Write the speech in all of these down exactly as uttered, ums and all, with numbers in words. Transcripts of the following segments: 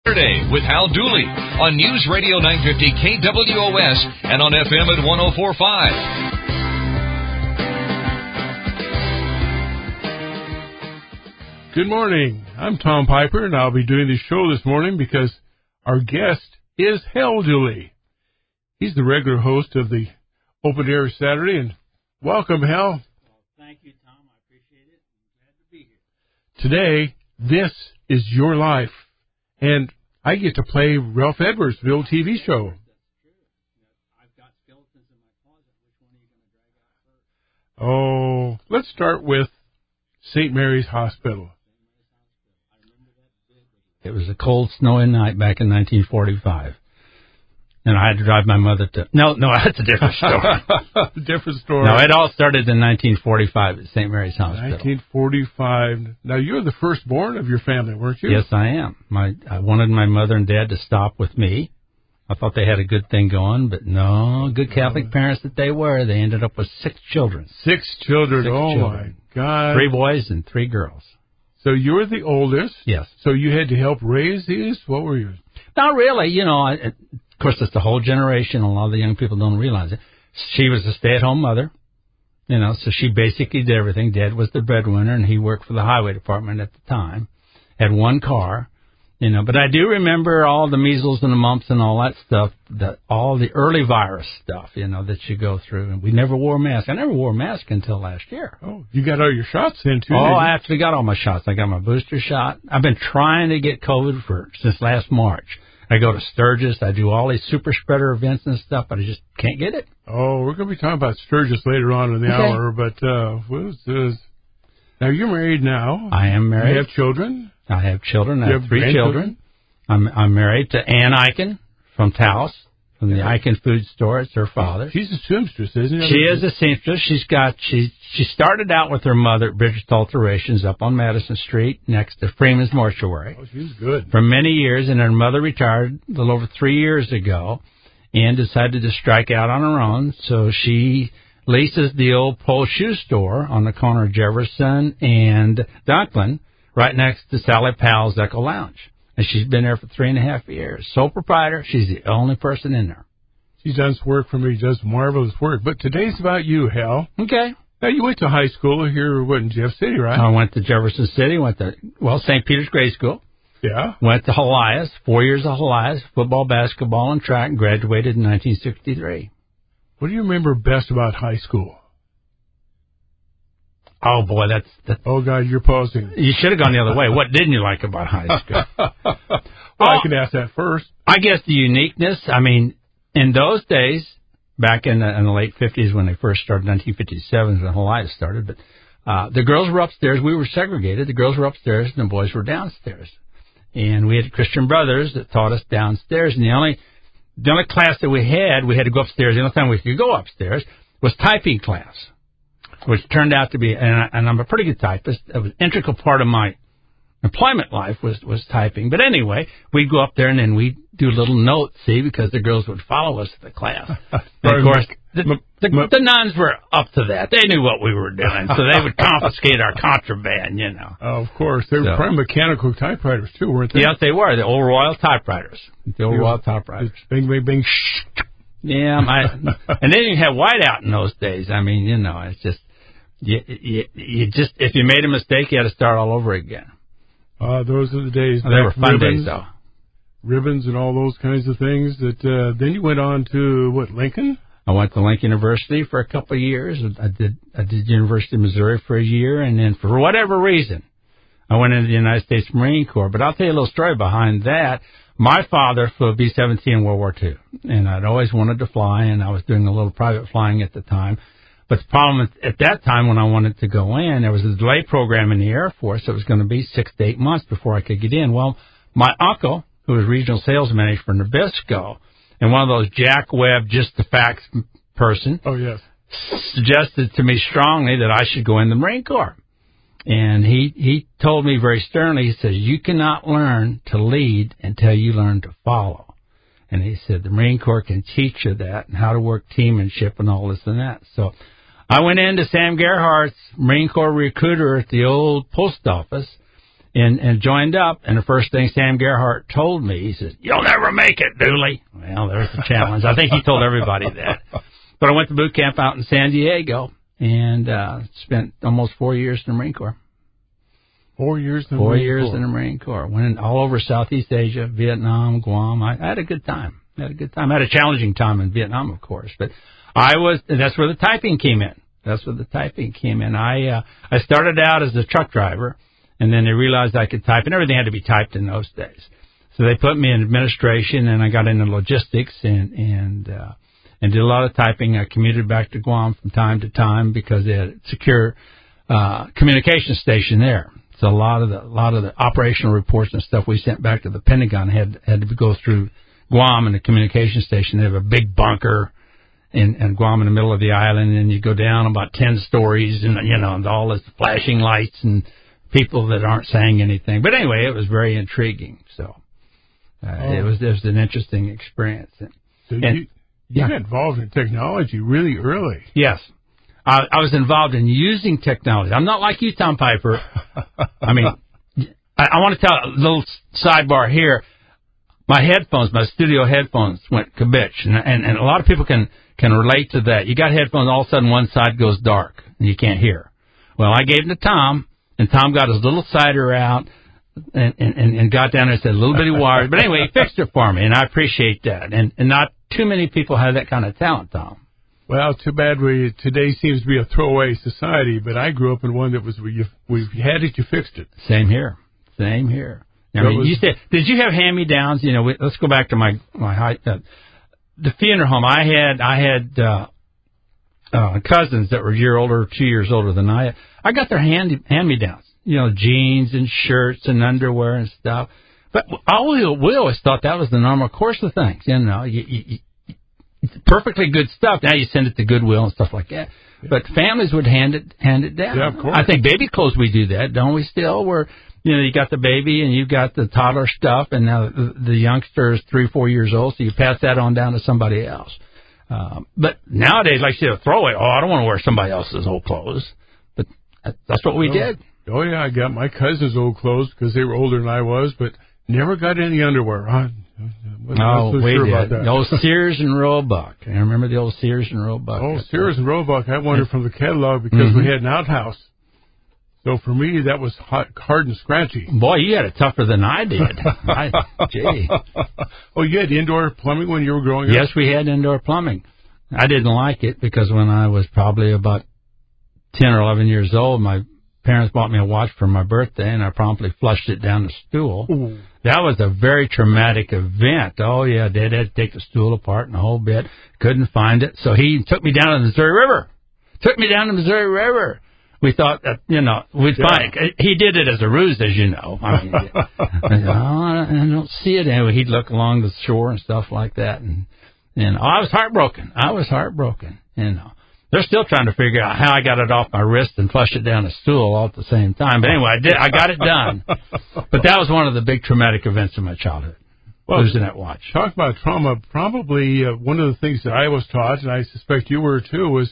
Saturday with Hal Dooley on News Radio nine fifty K W O S and on F M at one oh four point five. Good morning. I'm Tom Piper, and I'll be doing the show this morning because our guest is Hal Dooley. He's the regular host of the Open Air Saturday, and welcome, Hal. Well, thank you, Tom. I appreciate it. I'm glad to be here. Today, this is your life, and I get to play Ralph Edwards' the old T V show. That's true. I've got skeletons in my closet. Which one are you going to drag out first? Oh, let's start with Saint Mary's Hospital. It was a cold, snowy night back in nineteen forty-five. And I had to drive my mother to... No, no, that's a different story. Different story. No, it all started in nineteen forty-five at Saint Mary's Hospital. nineteen forty-five. Now, you're the firstborn of your family, weren't you? Yes, I am. My I wanted my mother and dad to stop with me. I thought they had a good thing going, but no, good Catholic parents that they were, they ended up with six children. Six children. Six oh, children. my God. Three boys and three girls. So you were the oldest? Yes. So you had to help raise these? What were you? Not really. You know, I, of course, it's the whole generation. A lot of the young people don't realize it. She was a stay-at-home mother, you know, so she basically did everything. Dad was the breadwinner, and he worked for the highway department at the time. Had one car, you know. But I do remember all the measles and the mumps and all that stuff, the, all the early virus stuff, you know, that you go through. And we never wore masks. I never wore a mask until last year. Oh, you got all your shots in, too? Oh, I actually got all my shots. I got my booster shot. I've been trying to get COVID for since last March. I go to Sturgis. I do all these super spreader events and stuff, but I just can't get it. Oh, we're going to be talking about Sturgis later on in the okay. hour, but uh, what is this? Now, you're married now. I am married. You have children? I have children. I you have, have three children. I'm, I'm married to Ann Eichen from Taos, from the yeah. Eichen Food Store. It's her father. She's a seamstress, isn't she? She is a seamstress. She's got, she, she started out with her mother at Bridges Alterations up on Madison Street next to Freeman's Mortuary. Oh, she's good. For many years, and her mother retired a little over three years ago and decided to strike out on her own. So she leases the old Pole Shoe Store on the corner of Jefferson and Dunklin right next to Sally Powell's Echo Lounge. And she's been there for three and a half years. Sole proprietor. She's the only person in there. She's done some work for me. Does marvelous work. But today's about you, Hal. Okay. Now, you went to high school here what, in Jeff City, right? I went to Jefferson City. Went to, well, Saint Peter's Grade School. Yeah. Went to Helias. Four years of Helias. Football, basketball, and track. And graduated in nineteen sixty-three. What do you remember best about high school? Oh, boy, that's... that's oh, God, you're pausing. You should have gone the other way. What didn't you like about high school? well, oh, I can ask that first. I guess the uniqueness. I mean, in those days, back in the, in the late fifties when they first started, nineteen fifty-seven when Helias started, but uh, the girls were upstairs. We were segregated. The girls were upstairs and the boys were downstairs. And we had Christian brothers that taught us downstairs. And the only, the only class that we had, we had to go upstairs. The only time we could go upstairs was typing class, which turned out to be, and, I, and I'm a pretty good typist. It was an integral part of my employment life was, was typing. But anyway, we'd go up there and then we'd do little notes, see, because the girls would follow us to the class. And of course, the, the, the nuns were up to that. They knew what we were doing, so they would confiscate our contraband, you know. Oh, of course. They were so, probably mechanical typewriters, too, weren't they? Yes, they were. The old Royal typewriters. The old Royal typewriters. Bing, bing, bing, shh. Yeah, my, and then you had whiteout in those days. I mean, you know, it's just, you, you, you just, if you made a mistake, you had to start all over again. Uh, those are the days. Oh, they were fun ribbons, days, though. Ribbons and all those kinds of things. That uh, then you went on to, what, Lincoln? I went to Lincoln University for a couple of years. I did I did University of Missouri for a year, and then for whatever reason, I went into the United States Marine Corps. But I'll tell you a little story behind that. My father flew a B seventeen in World War Two, and I'd always wanted to fly, and I was doing a little private flying at the time. But the problem at that time when I wanted to go in, there was a delay program in the Air Force. It was going to be six to eight months before I could get in. Well, my uncle, who was regional sales manager for Nabisco, and one of those Jack Webb, just the facts person, oh yes, suggested to me strongly that I should go in the Marine Corps. And he, he told me very sternly, he says, you cannot learn to lead until you learn to follow. And he said, the Marine Corps can teach you that and how to work teammanship and all this and that. So I went into Sam Gerhardt's Marine Corps recruiter at the old post office, and, and joined up. And the first thing Sam Gerhardt told me, he says, "You'll never make it, Dooley." Well, there's the challenge. I think he told everybody that. But I went to boot camp out in San Diego and uh, spent almost four years in the Marine Corps. Four years in the Four Marine years Corps. in the Marine Corps. Went all over Southeast Asia, Vietnam, Guam. I, I had a good time. I had a good time. I had a challenging time in Vietnam, of course. But I was. That's where the typing came in. That's where the typing came in. I uh, I started out as a truck driver, and then they realized I could type, and everything had to be typed in those days. So they put me in administration, and I got into logistics and and uh, and did a lot of typing. I commuted back to Guam from time to time because they had a secure uh, communication station there. So a lot of the a lot of the operational reports and stuff we sent back to the Pentagon had had to go through Guam and the communication station. They have a big bunker in, in Guam in the middle of the island, and you go down about ten stories, and you know, and all this flashing lights and people that aren't saying anything. But anyway, it was very intriguing. So uh, oh. it was it was an interesting experience. And, so and, you, you yeah. got involved in technology really early. Yes. I, I was involved in using technology. I'm not like you, Tom Piper. I mean, I, I want to tell a little sidebar here. My headphones, my studio headphones went kabitch, and, and, and a lot of people can, can relate to that. You got headphones, all of a sudden one side goes dark, and you can't hear. Well, I gave them to Tom, and Tom got his little cider out and, and, and got down there and said, a little bitty wires. But anyway, he fixed it for me, and I appreciate that. And, and not too many people have that kind of talent, Tom. Well, too bad we today seems to be a throwaway society, but I grew up in one that was where you, where you had it, you fixed it. Same here. Same here. I mean, was, you said, did you have hand-me-downs? You know, we, let's go back to my my high, uh, the funeral home. I had I had uh, uh, cousins that were a year older, two years older than I. I got their hand hand-me-downs. You know, jeans and shirts and underwear and stuff. But I always, we always thought that was the normal course of things. You know, you, you, you, perfectly good stuff. Now you send it to Goodwill and stuff like that. Yeah. But families would hand it hand it down. Yeah, of course. I think baby clothes we do that, don't we? Still, where you know, you got the baby and you got the toddler stuff, and now the, the youngster is three, four years old, so you pass that on down to somebody else. Um, but nowadays, like you said, throw away. Oh, I don't want to wear somebody else's old clothes. But that's what we oh, did. Oh, yeah, I got my cousin's old clothes because they were older than I was, but never got any underwear. I wasn't oh, so we sure did. about that. The old Sears and Roebuck. I remember the old Sears and Roebuck. Oh, Sears and Roebuck. I wanted from the catalog because mm-hmm. we had an outhouse. So for me, that was hot, hard and scratchy. Boy, you had it tougher than I did. I, gee. Oh, you had indoor plumbing when you were growing up? Yes, we had indoor plumbing. I didn't like it because when I was probably about ten or eleven years old, my parents bought me a watch for my birthday, and I promptly flushed it down the stool. Ooh. That was a very traumatic event. Oh, yeah, Dad had to take the stool apart and the whole bit. Couldn't find it, so he took me down to the Missouri River. Took me down to the Missouri River. We thought that, you know, we'd yeah. find it. He did it as a ruse, as you know. I mean, I, said, oh, I don't see it. Anyway, he'd look along the shore and stuff like that. And, and oh, I was heartbroken. I was heartbroken. You know, they're still trying to figure out how I got it off my wrist and flushed it down the stool all at the same time. But anyway, I did. I got it done. But that was one of the big traumatic events of my childhood, well, losing that watch. Talk about trauma. Probably uh, one of the things that I was taught, and I suspect you were too, was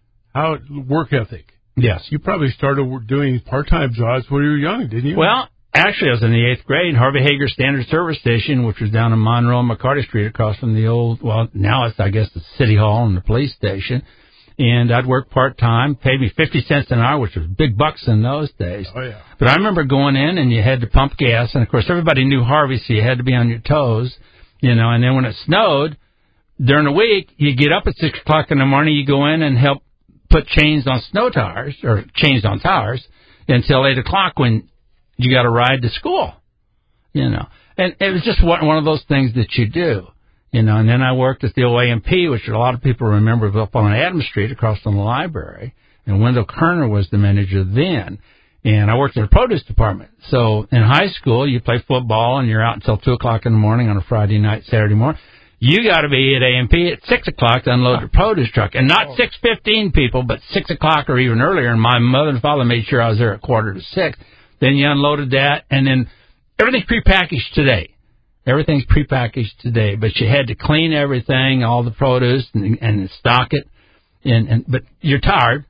how work ethic. Yes. You probably started doing part-time jobs when you were young, didn't you? Well, actually, I was in the eighth grade in Harvey Hager Standard Service Station, which was down in Monroe and McCarty Street across from the old, well, now it's, I guess, the City Hall and the police station. And I'd work part-time, paid me fifty cents an hour, which was big bucks in those days. Oh, yeah. But I remember going in, and you had to pump gas. And, of course, everybody knew Harvey, so you had to be on your toes, you know. And then when it snowed, during the week, you get up at six o'clock in the morning, you go in and help put chains on snow tires, or chains on tires, until eight o'clock when you got to ride to school, you know. And it was just one, one of those things that you do, you know. And then I worked at the old A M P, which a lot of people remember, up on Adams Street across from the library, and Wendell Kerner was the manager then. And I worked in the produce department. So in high school, you play football, and you're out until two o'clock in the morning on a Friday night, Saturday morning. You got to be at A M P at six o'clock to unload your produce truck. And not six fifteen, people, but six o'clock or even earlier. And my mother and father made sure I was there at quarter to six. Then you unloaded that, and then everything's prepackaged today. Everything's prepackaged today. But you had to clean everything, all the produce, and, and stock it. And, and But you're tired,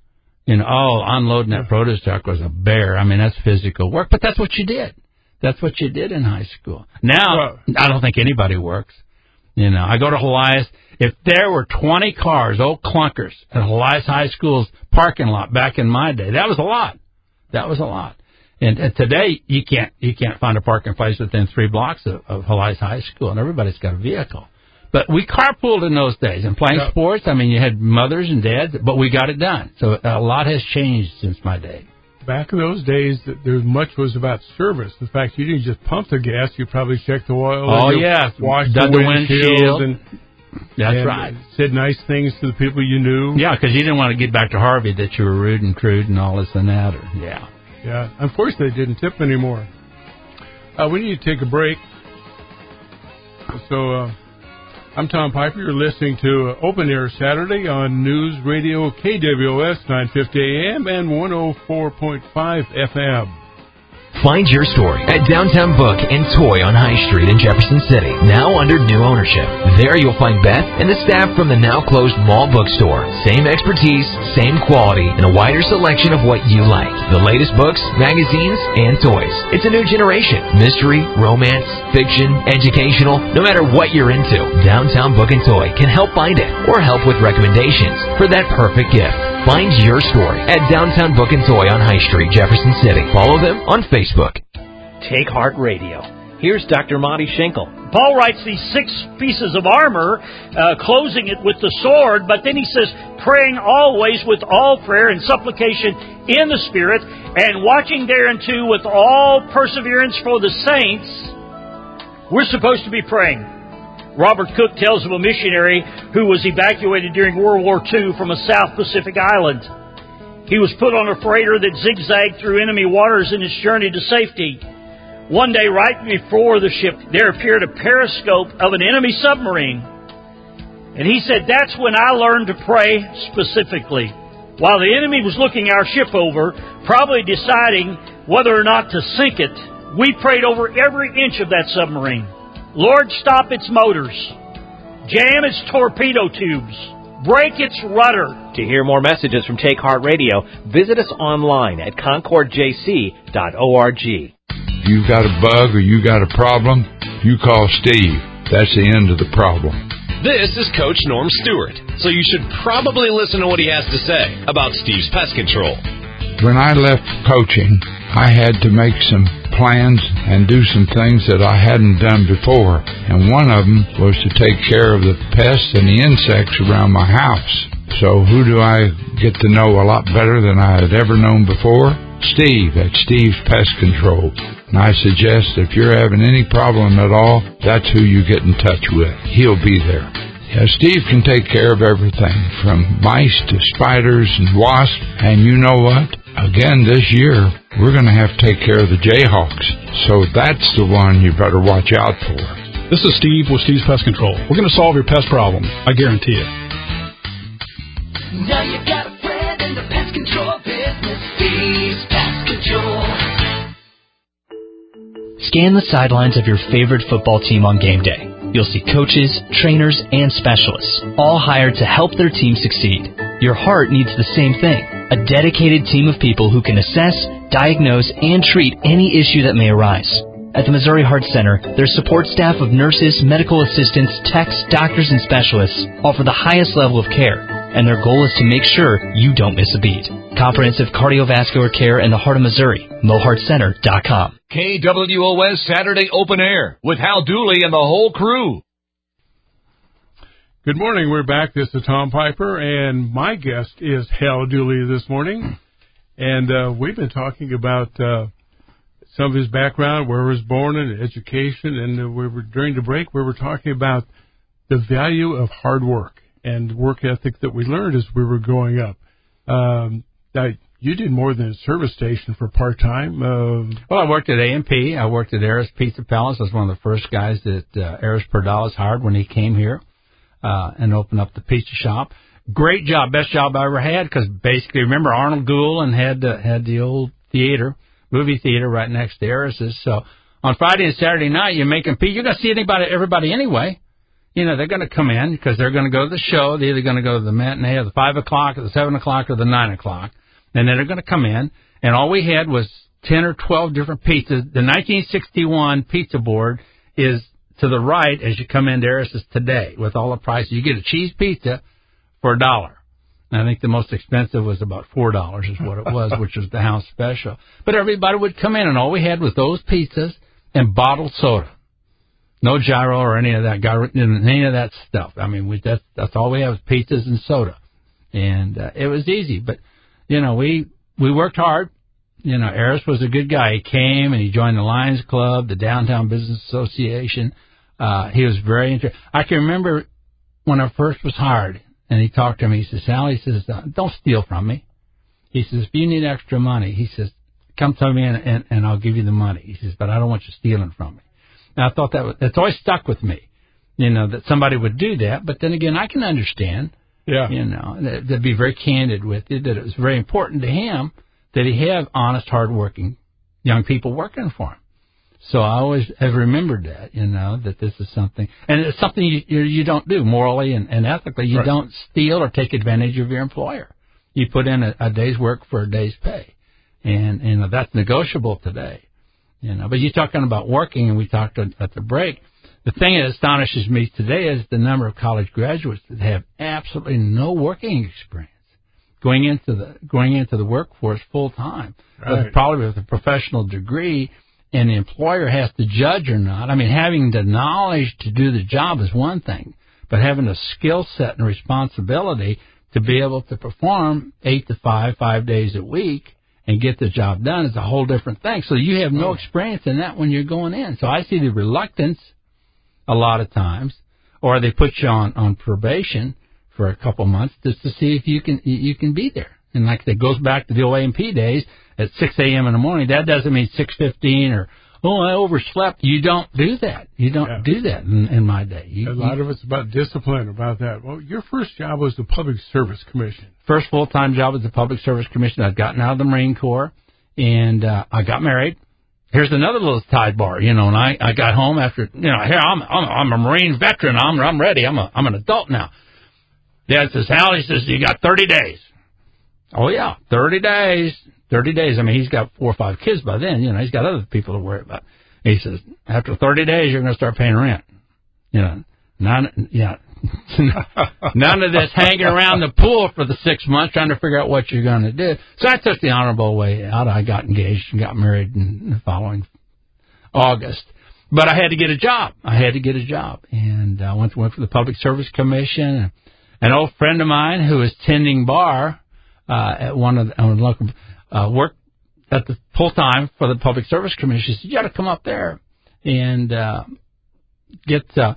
You know, oh, unloading that produce truck was a bear. I mean, that's physical work, but that's what you did. That's what you did in high school. Now, well, I don't think anybody works. You know, I go to Helias. If there were twenty cars, old clunkers, at Helias High School's parking lot back in my day, that was a lot. That was a lot. And, and today, you can't you can't find a parking place within three blocks of, of Helias High School, and everybody's got a vehicle. But we carpooled in those days. And playing yep. sports, I mean, you had mothers and dads, but we got it done. So a lot has changed since my day. Back in those days, there much was about service. In fact, you didn't just pump the gas; you probably checked the oil. Oh and yeah, washed dug the the windshield. And, That's and right. Said nice things to the people you knew. Yeah, because you didn't want to get back to Harvey that you were rude and crude and all this and that. Or yeah, yeah. Unfortunately, they didn't tip anymore. Uh, we need to take a break. So. Uh, I'm Tom Piper. You're listening to Open Air Saturday on News Radio K W O S nine fifty A M and one oh four point five F M. Find your story at Downtown Book and Toy on High Street in Jefferson City, now under new ownership. There you'll find Beth and the staff from the now-closed mall bookstore. Same expertise, same quality, and a wider selection of what you like. The latest books, magazines, and toys. It's a new generation. Mystery, romance, fiction, educational, no matter what you're into, Downtown Book and Toy can help find it or help with recommendations for that perfect gift. Find your story at Downtown Book and Toy on High Street, Jefferson City. Follow them on Facebook. Take Heart Radio. Here's Doctor Monty Schenkel. Paul writes these six pieces of armor, uh, closing it with the sword, but then he says, praying always with all prayer and supplication in the Spirit, and watching thereunto with all perseverance for the saints. We're supposed to be praying. Robert Cook tells of a missionary who was evacuated during World War Two from a South Pacific island. He was put on a freighter that zigzagged through enemy waters in its journey to safety. One day, right before the ship, there appeared a periscope of an enemy submarine. And he said, that's when I learned to pray specifically. While the enemy was looking our ship over, probably deciding whether or not to sink it, we prayed over every inch of that submarine. Lord, stop its motors, jam its torpedo tubes, break its rudder. To hear more messages from Take Heart Radio, visit us online at concord j c dot org. If you've got a bug or you got a problem, you call Steve. That's the end of the problem. This is Coach Norm Stewart, so you should probably listen to what he has to say about Steve's Pest Control. When I left coaching, I had to make some plans and do some things that I hadn't done before. And one of them was to take care of the pests and the insects around my house. So who do I get to know a lot better than I had ever known before? Steve at Steve's Pest Control. And I suggest if you're having any problem at all, that's who you get in touch with. He'll be there. Yeah, Steve can take care of everything from mice to spiders and wasps. And you know what? Again, this year, we're going to have to take care of the Jayhawks. So that's the one you better watch out for. This is Steve with Steve's Pest Control. We're going to solve your pest problem. I guarantee it. Now you got a friend in the pest control business. Steve's Pest Control. Scan the sidelines of your favorite football team on game day. You'll see coaches, trainers, and specialists, all hired to help their team succeed. Your heart needs the same thing. A dedicated team of people who can assess, diagnose, and treat any issue that may arise. At the Missouri Heart Center, their support staff of nurses, medical assistants, techs, doctors, and specialists offer the highest level of care, and their goal is to make sure you don't miss a beat. Comprehensive cardiovascular care in the heart of Missouri. mo heart center dot com. K W O S Saturday Open Air with Hal Dooley and the whole crew. Good morning. We're back. This is Tom Piper, and my guest is Hal Dooley this morning. And uh, we've been talking about uh, some of his background, where he was born, and education. And uh, we were during the break, we were talking about the value of hard work and work ethic that we learned as we were growing up. Um, I, you did more than a service station for part-time. Uh, well, I worked at A and P. I worked at Aris Pizza Palace. I was one of the first guys that uh, Aris Perdalis hired when he came here uh, and opened up the pizza shop. Great job, best job I ever had, because basically, remember, Arnold Gould had uh, had the old theater, movie theater right next to Aris's. So on Friday and Saturday night, you're making pizza. You're going to see anybody, everybody anyway. You know, they're going to come in because they're going to go to the show. They're either going to go to the matinee or the five o'clock or the seven o'clock or the nine o'clock. And then they're going to come in, and all we had was ten or twelve different pizzas. The nineteen sixty-one pizza board is to the right as you come into Eris's today with all the prices. You get a cheese pizza for a dollar. And I think the most expensive was about four dollars is what it was, which was the house special. But everybody would come in, and all we had was those pizzas and bottled soda. No gyro or any of that, any of that stuff. I mean, we that's, that's all we have is pizzas and soda. And uh, it was easy. But, you know, we we worked hard. You know, Eris was a good guy. He came and he joined the Lions Club, the Downtown Business Association. Uh, he was very interested. I can remember when I first was hired, and he talked to me. He says, Sal, he says, don't steal from me. He says, if you need extra money, he says, come to me and, and, and I'll give you the money. He says, but I don't want you stealing from me. And I thought that was, it's always stuck with me, you know, that somebody would do that. But then again, I can understand, yeah, you know, that, to be very candid with you, that it was very important to him that he have honest, hardworking young people working for him. So I always have remembered that, you know, that this is something, and it's something you you, you don't do morally and, and ethically. You right. don't steal or take advantage of your employer. You put in a, a day's work for a day's pay, and and that's negotiable today, you know. But you're talking about working, and we talked at the break. The thing that astonishes me today is the number of college graduates that have absolutely no working experience going into the going into the workforce full time, right. probably with a professional degree. And the employer has to judge or not. I mean, having the knowledge to do the job is one thing, but having a skill set and responsibility to be able to perform eight to five, five days a week and get the job done is a whole different thing. So you have no experience in that when you're going in. So I see the reluctance a lot of times, or they put you on, on probation for a couple months just to see if you can you can be there. And like it goes back to the old A M P days. At six a.m. in the morning, that doesn't mean six fifteen or, oh, I overslept. You don't do that. You don't yeah. do that in, in my day. You, a lot you, of it's about discipline, about that. Well, your first job was the Public Service Commission. First full-time job was the Public Service Commission. I'd gotten out of the Marine Corps, and uh, I got married. Here's another little sidebar, you know, and I, I got home after, you know, here, I'm I'm, I'm a Marine veteran. I'm I'm ready. I'm a I'm an adult now. Dad says, Hal, he says, you got thirty days. Oh, yeah, thirty days. thirty days. I mean, he's got four or five kids by then. You know, he's got other people to worry about. He says, after thirty days, you're going to start paying rent. You know, none, yeah, none of this hanging around the pool for the six months trying to figure out what you're going to do. So I took the honorable way out. I got engaged and got married in the following August. But I had to get a job. I had to get a job. And I went, went for the Public Service Commission. An old friend of mine who was tending bar uh, at one of the uh, local Uh, worked at the full time for the Public Service Commission. She said, "You got to come up there and uh, get uh,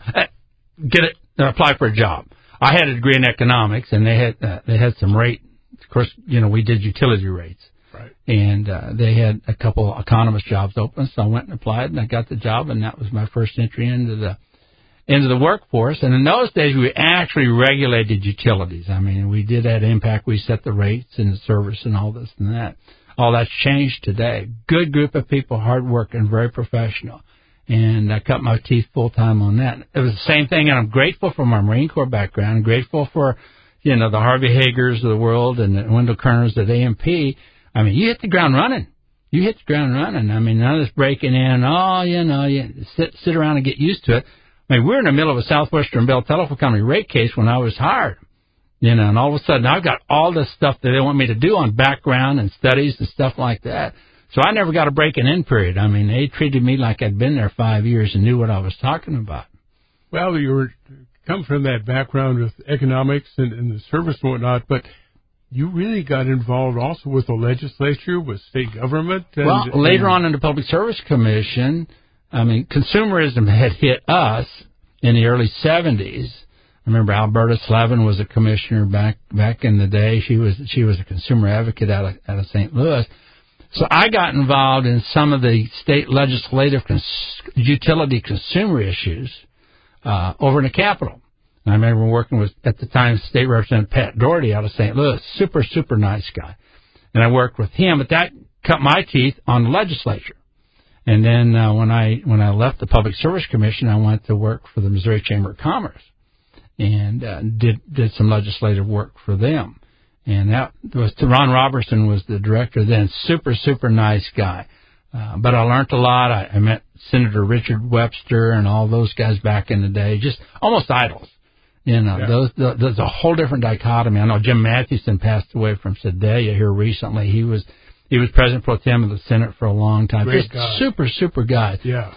get it, uh, apply for a job." I had a degree in economics, and they had uh, they had some rate. Of course, you know, we did utility rates, right? And uh, they had a couple of economist jobs open, so I went and applied, and I got the job, and that was my first entry into the into the workforce. And in those days, we actually regulated utilities. I mean, we did that impact. We set the rates and the service and all this and that. All that's changed today. Good group of people, hard work, and very professional. And I cut my teeth full time on that. It was the same thing, and I'm grateful for my Marine Corps background. I'm grateful for, you know, the Harvey Hagers of the world and the Wendell Kerners at A M P. I mean, you hit the ground running. You hit the ground running. I mean, none of this breaking in. Oh, you know, you sit sit around and get used to it. I mean, we're in the middle of a Southwestern Bell Telephone Company rate case when I was hired, you know, and all of a sudden I've got all this stuff that they want me to do on background and studies and stuff like that. So I never got a break-in period. I mean, they treated me like I'd been there five years and knew what I was talking about. Well, you were come from that background with economics and, and the service and whatnot, but you really got involved also with the legislature, with state government. And, well, later and, on in the Public Service Commission, I mean, consumerism had hit us in the early seventies. I remember Alberta Slavin was a commissioner back back in the day. She was she was a consumer advocate out of, out of Saint Louis. So I got involved in some of the state legislative cons- utility consumer issues uh, over in the Capitol. And I remember working with, at the time, State Representative Pat Doherty out of Saint Louis. Super, super nice guy. And I worked with him, but that cut my teeth on the legislature. And then uh, when I when I left the Public Service Commission, I went to work for the Missouri Chamber of Commerce and uh, did did some legislative work for them. And that was Ron Robertson was the director then. Super, super nice guy. Uh, but I learned a lot. I, I met Senator Richard Webster and all those guys back in the day, just almost idols. You know, yeah. those, those, there's a whole different dichotomy. I know Jim Mathewson passed away from Sedalia here recently. He was he was president pro tem of the Senate for a long time. Great just guy. super, super guy. Yeah.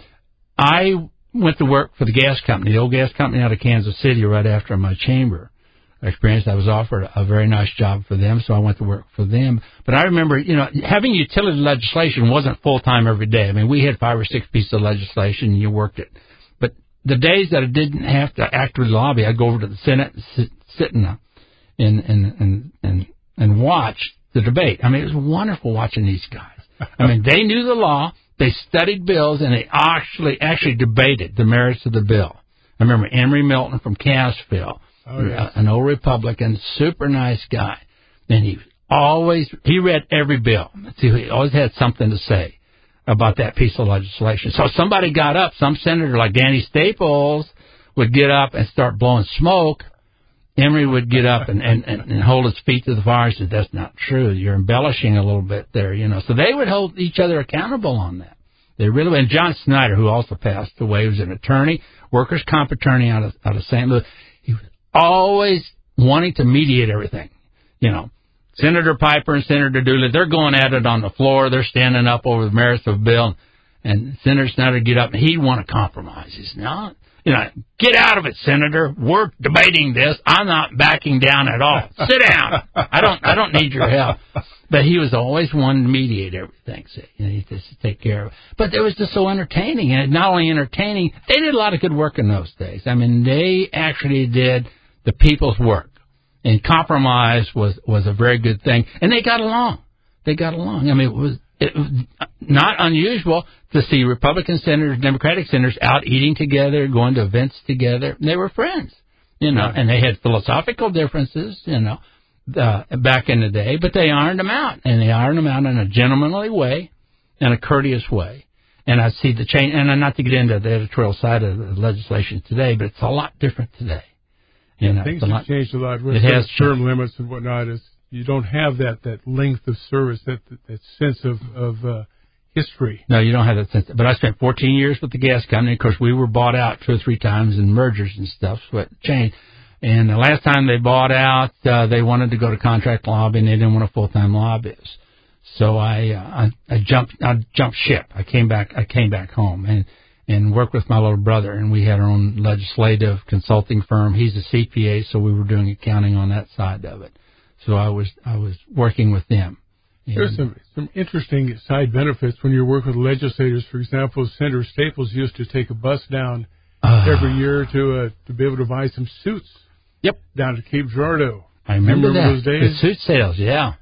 I went to work for the gas company, the old gas company out of Kansas City right after my chamber experience. I was offered a very nice job for them, so I went to work for them. But I remember, you know, having utility legislation wasn't full-time every day. I mean, we had five or six pieces of legislation, and you worked it. But the days that I didn't have to actively lobby, I'd go over to the Senate and sit, sit in, a, in, in, in, in, and watch the debate. I mean, it was wonderful watching these guys. I mean, they knew the law, they studied bills, and they actually actually debated the merits of the bill. I remember Emory Milton from Cassville, oh, yes. an old Republican, super nice guy. And he always, he read every bill. He always had something to say about that piece of legislation. So somebody got up, some senator like Danny Staples would get up and start blowing smoke. Emory would get up and, and, and, and hold his feet to the fire and say, that's not true. You're embellishing a little bit there, you know. So they would hold each other accountable on that. They really would. And John Snyder, who also passed away, was an attorney, workers' comp attorney out of, out of Saint Louis. He was always wanting to mediate everything. You know, Senator Piper and Senator Dooley, they're going at it on the floor. They're standing up over the merits of the bill. And Senator Snyder would get up, and he'd want to compromise. He said, no, you know, get out of it, Senator. We're debating this. I'm not backing down at all. Sit down. I don't I don't need your help. But he was always wanting to mediate everything. So, you know, he just to take care of it. But it was just so entertaining. And not only entertaining, they did a lot of good work in those days. I mean, they actually did the people's work. And compromise was, was a very good thing. And they got along. They got along. I mean, it was, it was not unusual to see Republican senators, Democratic senators out eating together, going to events together. They were friends, you know, and they had philosophical differences, you know, uh, back in the day, but they ironed them out, and they ironed them out in a gentlemanly way, in a courteous way. And I see the change, and not to get into the editorial side of the legislation today, but it's a lot different today. You know, things have lot, changed a lot. With it has term changed. limits and whatnot. Is you don't have that, that length of service, that that, that sense of of uh, history. No, you don't have that sense. But I spent fourteen years with the gas company. Of course, we were bought out two or three times in mergers and stuff, so it changed. And the last time they bought out, uh, they wanted to go to contract lobbying. They didn't want a full-time lobbyist. So I, uh, I, I jumped, I jumped ship. I came back, I came back home and, and worked with my little brother. And we had our own legislative consulting firm. He's a C P A, so we were doing accounting on that side of it. So I was, I was working with them. And there's some, some interesting side benefits when you work with legislators. For example, Senator Staples used to take a bus down uh, every year to, uh, to be able to buy some suits. Yep. Down to Cape Girardeau. I remember, remember that. those days? The suit sales, yeah.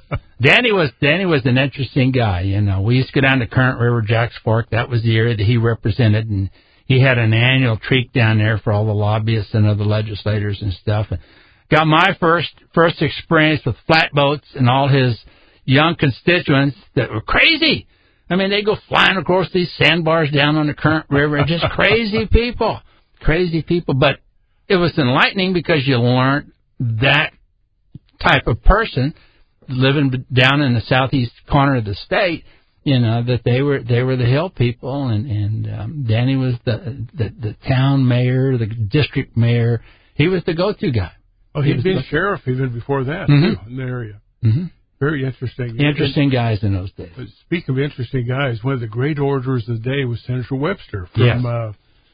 Danny was Danny was an interesting guy. You know, we used to go down to Current River, Jack's Fork. That was the area that he represented, and he had an annual treat down there for all the lobbyists and other legislators and stuff. And got my first first experience with flatboats and all his young constituents that were crazy. I mean, they go flying across these sandbars down on the Current River, and just crazy people, crazy people. But it was enlightening because you learned that type of person living down in the southeast corner of the state, you know, that they were they were the hill people, and and um, Danny was the, the the town mayor, the district mayor. He was the go-to guy. Oh, he'd been sheriff even before that, mm-hmm. too, in the area. Mm-hmm. Very interesting. Interesting and, guys in those days. Speaking of interesting guys, one of the great orators of the day was Senator Webster from yes. uh,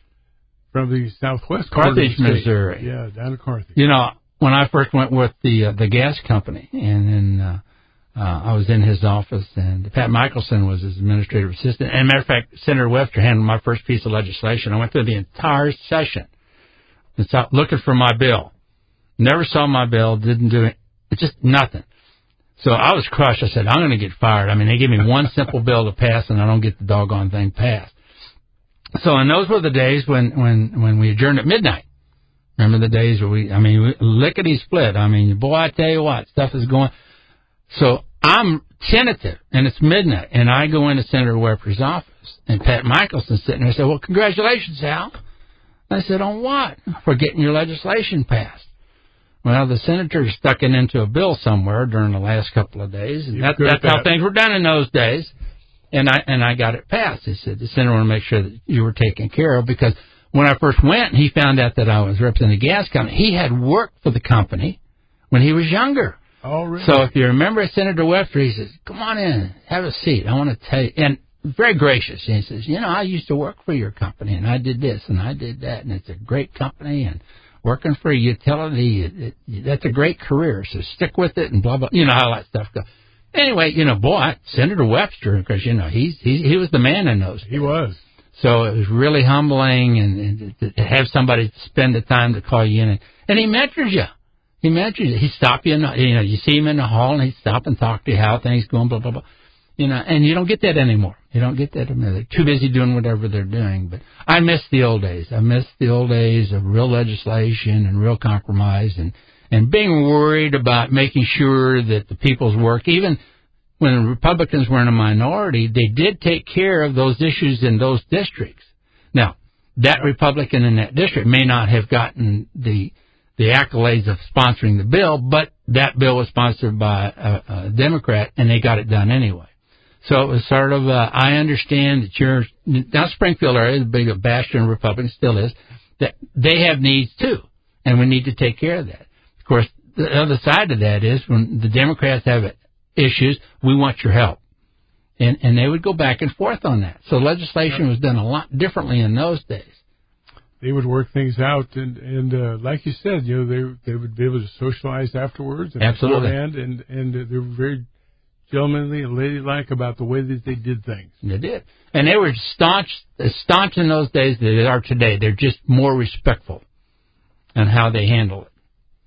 from the southwest Carthage, corner of the state. Missouri. Yeah, down to Carthage. You know, when I first went with the uh, the gas company, and then uh, uh, I was in his office, and Pat Michelson was his administrative assistant. And, as a matter of fact, Senator Webster handled my first piece of legislation. I went through the entire session and stopped looking for my bill. Never saw my bill, didn't do it, just nothing. So I was crushed. I said, I'm going to get fired. I mean, they give me one simple bill to pass, and I don't get the doggone thing passed. So, and those were the days when, when, when we adjourned at midnight. Remember the days where we, I mean, we, lickety split. I mean, boy, I tell you what, stuff is going. So I'm tentative, and it's midnight, and I go into Senator Webster's office, and Pat Michelson's sitting there. I said, well, congratulations, Al. I said, on what? For getting your legislation passed. Well, the senator stuck it into a bill somewhere during the last couple of days, and that, that's how things were done in those days. And I and I got it passed. He said, the senator wanted to make sure that you were taken care of, because when I first went, he found out that I was representing the gas company. He had worked for the company when he was younger. Oh, really? So if you remember Senator Webster, he says, come on in, have a seat. I want to tell you. And very gracious. And he says, you know, I used to work for your company, and I did this, and I did that, and it's a great company, and working for a utility, it, it, that's a great career, so stick with it, and blah, blah. You know how that stuff goes. Anyway, you know, boy, Senator Webster, because, you know, he's, he, he was the man in those days. He was. So it was really humbling, and, and to have somebody spend the time to call you in. And, and he mentored you. He mentored you. He'd stop you, in the, you know, you see him in the hall, and he'd stop and talk to you, how things going, blah, blah, blah. You know, and you don't get that anymore. You don't get that anymore. They're too busy doing whatever they're doing. But I miss the old days. I miss the old days of real legislation and real compromise, and, and being worried about making sure that the people's work, even when the Republicans were in a minority, they did take care of those issues in those districts. Now, that Republican in that district may not have gotten the the accolades of sponsoring the bill, but that bill was sponsored by a, a Democrat, and they got it done anyway. So it was sort of, uh, I understand that you're, now Springfield area, the big bastion of Republicans still is, that they have needs too, and we need to take care of that. Of course, the other side of that is when the Democrats have issues, we want your help. And, and they would go back and forth on that. So legislation was done a lot differently in those days. They would work things out, and, and uh, like you said, you know, they they would be able to socialize afterwards. And Absolutely. Beforehand, and, and uh, they were very gentlemanly and ladylike about the way that they did things. They did. And they were staunch, as staunch in those days as they are today. They're just more respectful in how they handle it.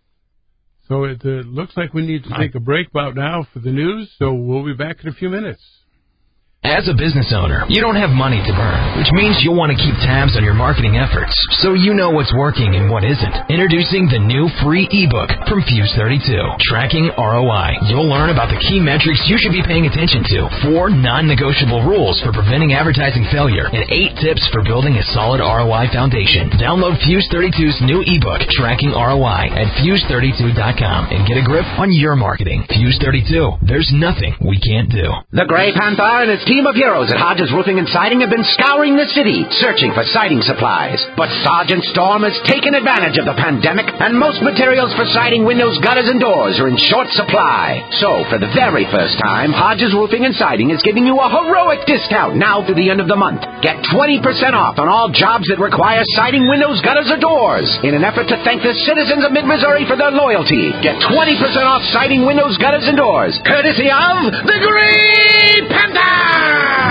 So it uh, looks like we need to take a break about now for the news, so we'll be back in a few minutes. As a business owner, you don't have money to burn, which means you'll want to keep tabs on your marketing efforts so you know what's working and what isn't. Introducing the new free ebook from Fuse thirty-two, Tracking R O I. You'll learn about the key metrics you should be paying attention to, four non-negotiable rules for preventing advertising failure, and eight tips for building a solid R O I foundation. Download Fuse thirty-two's new ebook, Tracking R O I, at fuse thirty-two dot com and get a grip on your marketing. Fuse thirty-two. There's nothing we can't do. The Gray Panther and his team of heroes at Hodges Roofing and Siding have been scouring the city, searching for siding supplies. But Sergeant Storm has taken advantage of the pandemic, and most materials for siding, windows, gutters, and doors are in short supply. So, for the very first time, Hodges Roofing and Siding is giving you a heroic discount now through the end of the month. Get twenty percent off on all jobs that require siding, windows, gutters, or doors. In an effort to thank the citizens of Mid-Missouri for their loyalty, get twenty percent off siding, windows, gutters, and doors, courtesy of the Gray Panther!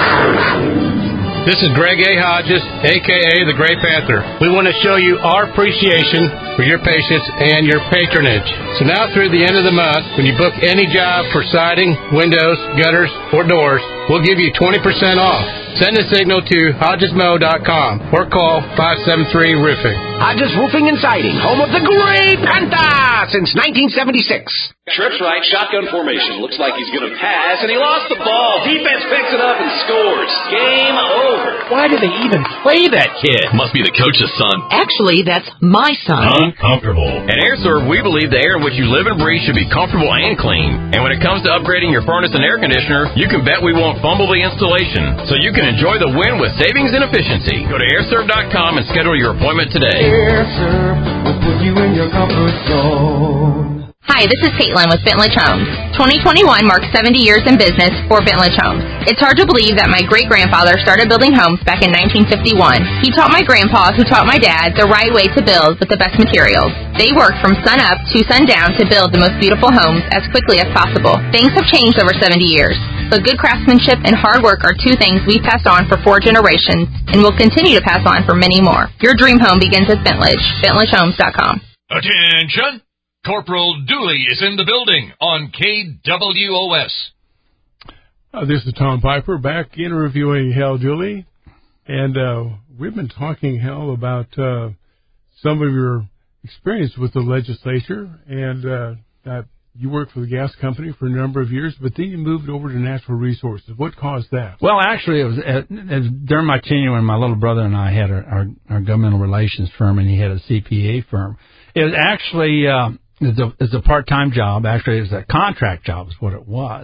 This is Greg A. Hodges, a k a. the Gray Panther. We want to show you our appreciation for your patience and your patronage. So now through the end of the month, when you book any job for siding, windows, gutters, or doors, we'll give you twenty percent off. Send a signal to hodges mo dot com or call five seven three roofing. Hodges Roofing and Siding, home of the Gray Panther since nineteen seventy-six. Trips right, shotgun formation. Looks like he's going to pass, and he lost the ball. Defense picks it up and scores. Game over. Why do they even play that kid? Must be the coach's son. Actually, that's my son. Uncomfortable. At AirServe, we believe the air in which you live and breathe should be comfortable and clean. And when it comes to upgrading your furnace and air conditioner, you can bet we won't fumble the installation, so you can enjoy the win with savings and efficiency. Go to air serve dot com and schedule your appointment today. AirServe will put you in your comfort zone. Hi, this is Caitlin with Bentledge Homes. twenty twenty-one marks seventy years in business for Bentledge Homes. It's hard to believe that my great-grandfather started building homes back in nineteen fifty-one. He taught my grandpa, who taught my dad, the right way to build with the best materials. They work from sun up to sundown to build the most beautiful homes as quickly as possible. Things have changed over seventy years, but good craftsmanship and hard work are two things we've passed on for four generations and will continue to pass on for many more. Your dream home begins with Bentledge. Bentledge homes dot com. Attention! Corporal Dooley is in the building on K W O S. Uh, this is Tom Piper back interviewing Hal Dooley, and uh, we've been talking, Hal, about uh, some of your experience with the legislature, and uh, uh, you worked for the gas company for a number of years, but then you moved over to natural resources. What caused that? Well, actually, it was, it was during my tenure when my little brother and I had our, our, our governmental relations firm, and he had a C P A firm. It was actually uh, it was a, it was a part-time job. Actually, it was a contract job is what it was.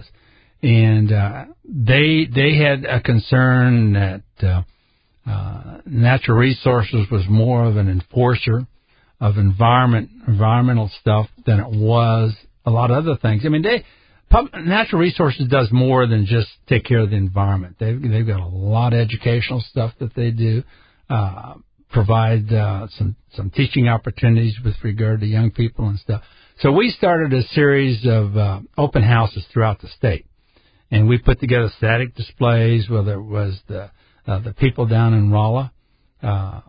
And uh, they they had a concern that uh, uh, natural resources was more of an enforcer of environment environmental stuff than it was a lot of other things. I mean, they pub, natural resources does more than just take care of the environment. They've they've got a lot of educational stuff that they do, uh, provide uh, some some teaching opportunities with regard to young people and stuff. So we started a series of uh, open houses throughout the state, and we put together static displays, whether it was the uh, the people down in Rolla. Uh,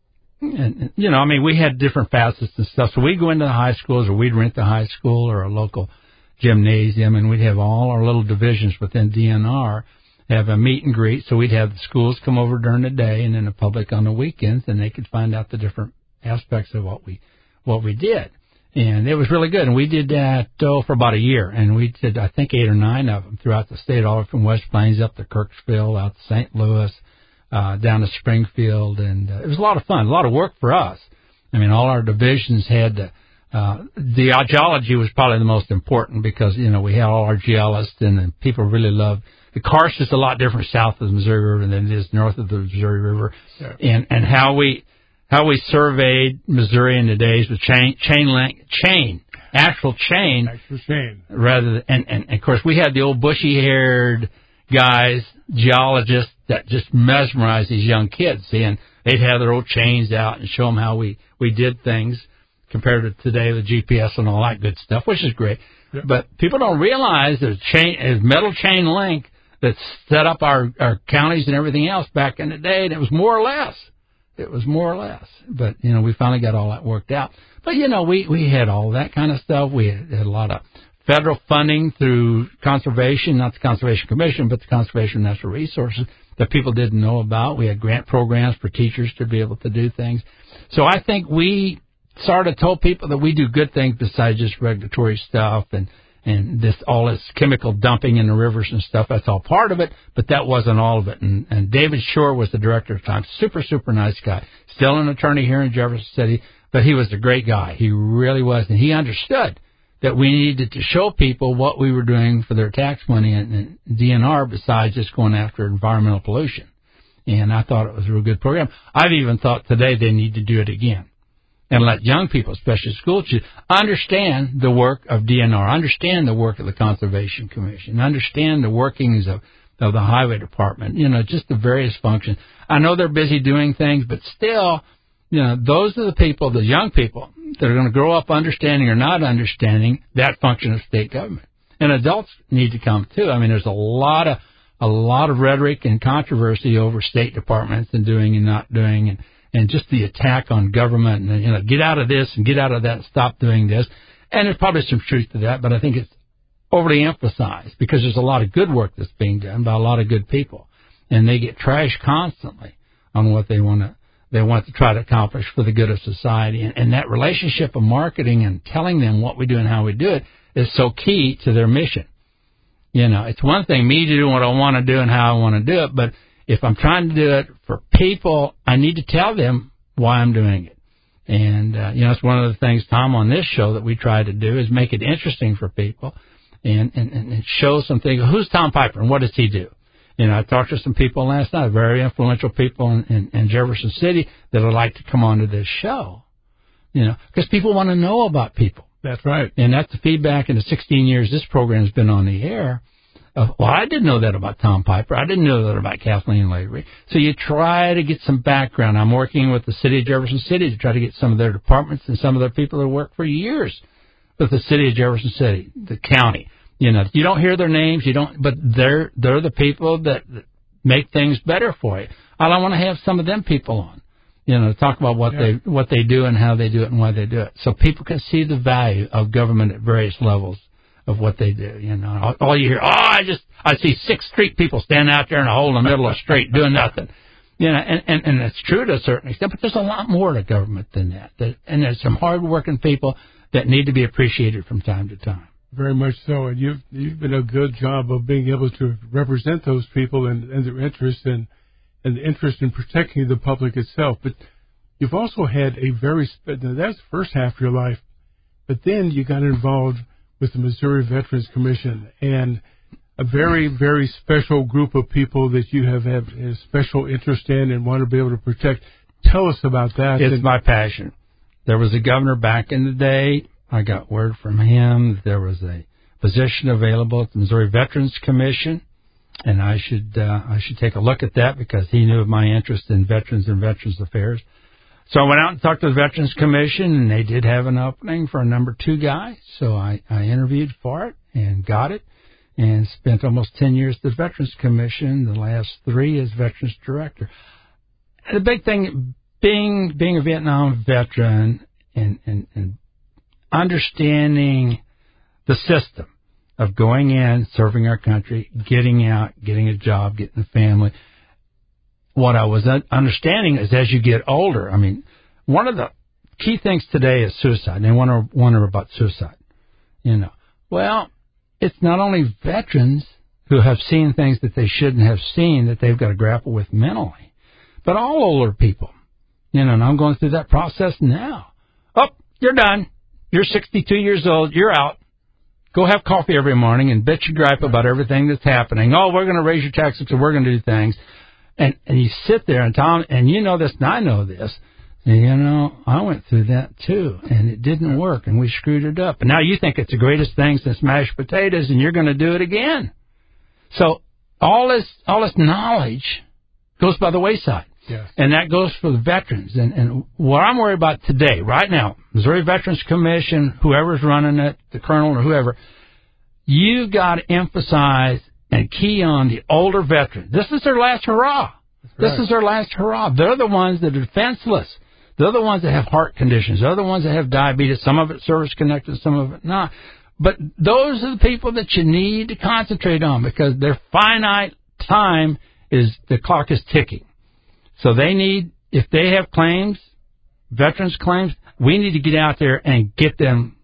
And, you know, I mean, we had different facets and stuff. So we'd go into the high schools, or we'd rent the high school or a local gymnasium, and we'd have all our little divisions within D N R have a meet and greet. So we'd have the schools come over during the day and then the public on the weekends, and they could find out the different aspects of what we what we did. And it was really good. And we did that, oh, for about a year. And we did, I think, eight or nine of them throughout the state, all from West Plains up to Kirksville, out to Saint Louis, Uh, down to Springfield, and uh, it was a lot of fun, a lot of work for us. I mean, all our divisions had to, uh, the geology was probably the most important because, you know, we had all our geologists, and, and people really loved, the karst is a lot different south of the Missouri River than it is north of the Missouri River. Sure. And, and how we, how we surveyed Missouri in the days with chain, chain length, chain, actual chain. Actual chain. Rather than, and, and, and of course we had the old bushy haired guys, geologists, that just mesmerized these young kids. See, and they'd have their old chains out and show them how we, we did things compared to today with G P S and all that good stuff, which is great. Yep. But people don't realize there's chain, there's metal chain link that set up our, our counties and everything else back in the day, and it was more or less. It was more or less. But, you know, we finally got all that worked out. But, you know, we, we had all that kind of stuff. We had, had a lot of federal funding through conservation, not the Conservation Commission, but the Conservation of Natural Resources that people didn't know about. We had grant programs for teachers to be able to do things. So I think we sort of told people that we do good things besides just regulatory stuff and, and this, all this chemical dumping in the rivers and stuff. That's all part of it, but that wasn't all of it. And, and David Shore was the director at the time. Super, super nice guy. Still an attorney here in Jefferson City, but he was a great guy. He really was. And he understood that we needed to show people what we were doing for their tax money in D N R besides just going after environmental pollution. And I thought it was a real good program. I've even thought today they need to do it again and let young people, especially school children, understand the work of D N R, understand the work of the Conservation Commission, understand the workings of, of the Highway Department, you know, just the various functions. I know they're busy doing things, but still, you know, those are the people, the young people, that are going to grow up understanding or not understanding that function of state government. And adults need to come too. I mean, there's a lot of a lot of rhetoric and controversy over state departments and doing and not doing, and, and just the attack on government and, you know, get out of this and get out of that and stop doing this. And there's probably some truth to that, but I think it's overly emphasized because there's a lot of good work that's being done by a lot of good people, and they get trashed constantly on what they want to they want to try to accomplish for the good of society. And, and that relationship of marketing and telling them what we do and how we do it is so key to their mission. You know, it's one thing me to do what I want to do and how I want to do it, but if I'm trying to do it for people, I need to tell them why I'm doing it. And, uh, you know, it's one of the things, Tom, on this show that we try to do is make it interesting for people and, and, and show some things. Who's Tom Piper and what does he do? You know, I talked to some people last night, very influential people in, in, in Jefferson City that would like to come on to this show, you know, because people want to know about people. That's right. And that's the feedback in the sixteen years this program's been on the air. Of, well, I didn't know that about Tom Piper. I didn't know that about Kathleen Lavery. So you try to get some background. I'm working with the city of Jefferson City to try to get some of their departments and some of their people that work for years with the city of Jefferson City, the county. You know, you don't hear their names, you don't, but they're they're the people that make things better for you. I want to have some of them people on, you know, to talk about what yeah. they what they do and how they do it and why they do it, so people can see the value of government at various levels of what they do. You know, all, all you hear, oh, I just I see six street people standing out there in a hole in the middle of the street doing nothing. You know, and, and and it's true to a certain extent, but there's a lot more to government than that. that and there's some hard-working people that need to be appreciated from time to time. Very much so, and you've you've been a good job of being able to represent those people and, and their interests and and the interest in protecting the public itself. But you've also had a very that's the first half of your life, but then you got involved with the Missouri Veterans Commission and a very, very special group of people that you have had a special interest in and want to be able to protect. Tell us about that. It's and, my passion. There was a governor back in the day. I got word from him that there was a position available at the Missouri Veterans Commission, and I should uh, I should take a look at that because he knew of my interest in veterans and veterans affairs. So I went out and talked to the Veterans Commission, and they did have an opening for a number two guy. So I, I interviewed for it and got it and spent almost ten years at the Veterans Commission, the last three as Veterans Director. The big thing, being being a Vietnam veteran and, and, and understanding the system of going in, serving our country, getting out, getting a job, getting a family. What I was understanding is as you get older, I mean, one of the key things today is suicide. They wonder, wonder about suicide. You know, well, it's not only veterans who have seen things that they shouldn't have seen that they've got to grapple with mentally, but all older people. You know, and I'm going through that process now. Oh, you're done. You're sixty-two years old. You're out. Go have coffee every morning and bitch and gripe about everything that's happening. Oh, we're going to raise your taxes and we're going to do things. And and you sit there and Tom, and you know this and I know this. And, you know, I went through that too, and it didn't work, and we screwed it up. And now you think it's the greatest thing since mashed potatoes, and you're going to do it again. So all this all this knowledge goes by the wayside. Yes. And that goes for the veterans. And, and what I'm worried about today, right now, Missouri Veterans Commission, whoever's running it, the colonel or whoever, you got to emphasize and key on the older veterans. This is their last hurrah. This right. is their last hurrah. They're the ones that are defenseless. They're the ones that have heart conditions. They're the ones that have diabetes. Some of it service-connected, some of it not. But those are the people that you need to concentrate on because their finite time is, the clock is ticking. So they need, if they have claims, veterans claims, we need to get out there and get them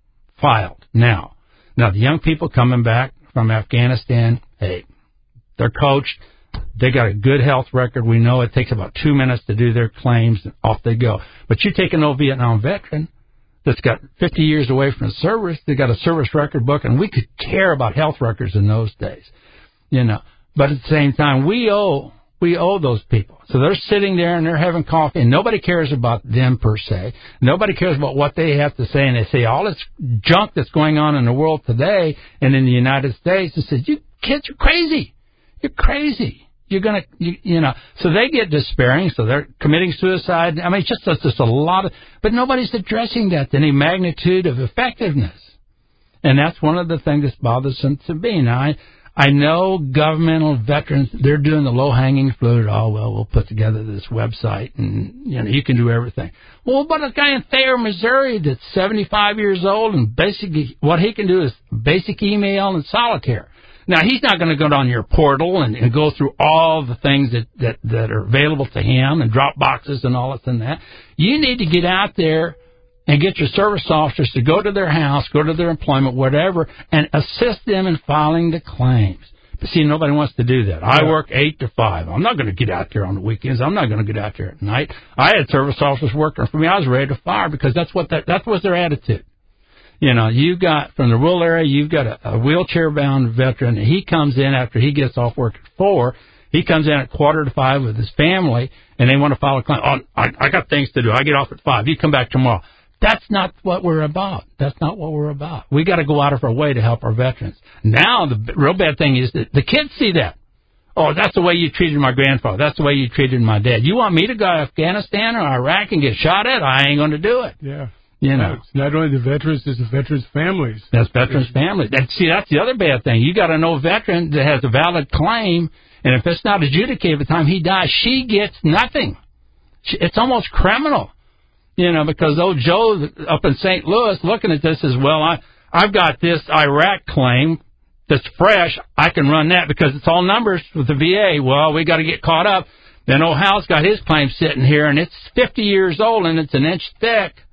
filed now. Now, the young people coming back from Afghanistan, hey, they're coached. They got a good health record. We know it takes about two minutes to do their claims, and off they go. But you take an old Vietnam veteran that's got fifty years away from the service, they got a service record book, and we could care about health records in those days, you know. But at the same time, we owe we owe those people. So they're sitting there and they're having coffee, and nobody cares about them per se. Nobody cares about what they have to say, and they say all this junk that's going on in the world today and in the United States. And says, you kids are crazy. You're crazy. You're going to, you, you know, so they get despairing, so they're committing suicide. I mean, it's just, it's just a lot of, but nobody's addressing that, any magnitude of effectiveness. And that's one of the things that's bothersome to me. Now, I, I know governmental veterans, they're doing the low-hanging fruit. Oh, well, we'll put together this website, and, you know, you can do everything. Well, what about a guy in Thayer, Missouri that's seventy-five years old, and basically what he can do is basic email and solitaire. Now, he's not going to go down your portal and, and go through all the things that, that, that are available to him and drop boxes and all this and that. You need to get out there and get your service officers to go to their house, go to their employment, whatever, and assist them in filing the claims. But see, nobody wants to do that. I work eight to five. I'm not going to get out there on the weekends. I'm not going to get out there at night. I had service officers working for me. I was ready to fire because that's what that, that was their attitude. You know, you've got, from the rural area, you've got a, a wheelchair-bound veteran. He comes in after he gets off work at four. He comes in at quarter to five with his family, and they want to file a claim. Oh, I, I got things to do. I get off at five. You come back tomorrow. That's not what we're about. That's not what we're about. We got to go out of our way to help our veterans. Now, the real bad thing is that the kids see that. Oh, that's the way you treated my grandfather. That's the way you treated my dad. You want me to go to Afghanistan or Iraq and get shot at? I ain't going to do it. Yeah. You know, it's not only the veterans, it's the veterans' families. That's veterans' families. And see, that's the other bad thing. You got to know a veteran that has a valid claim, and if it's not adjudicated by the time he dies, she gets nothing. It's almost criminal, you know, because old Joe up in Saint Louis looking at this says, well, I, I've got this Iraq claim that's fresh. I can run that because it's all numbers with the V A. Well, we got to get caught up. Then old Hal's got his claim sitting here, and it's fifty years old, and it's an inch thick.